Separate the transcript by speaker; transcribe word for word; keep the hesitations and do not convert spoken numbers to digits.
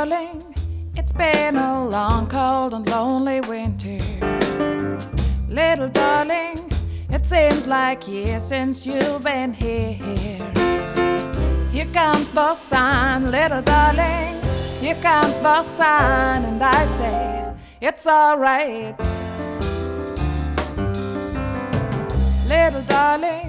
Speaker 1: darling, it's been a long, cold and lonely winter. Little darling, it seems like years since you've been here. Here comes the sun, little darling, here comes the sun, and I say, it's alright. Little darling,